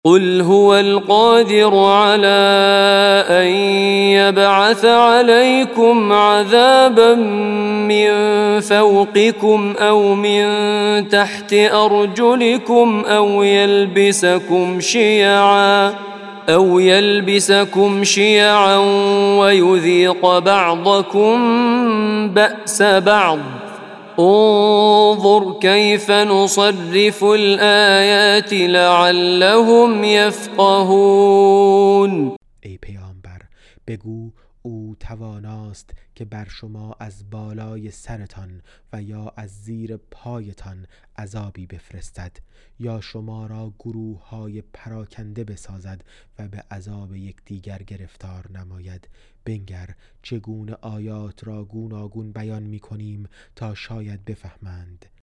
قل هو القادر على أن يبعث عليكم عذابا من فوقكم أو من تحت أرجلكم أو يلبسكم شيعا ويذيق بعضكم بأس بعض. انظر كيف نصرف الآیات لعلهم یفقهون. ای پیامبر بگو او تواناست که بر شما از بالای سرتان و یا از زیر پایتان عذابی بفرستد یا شما را گروه های پراکنده بسازد و به عذاب یکدیگر گرفتار نماید. بنگر چگونه آیات را گوناگون بیان می کنیم تا شاید بفهمند.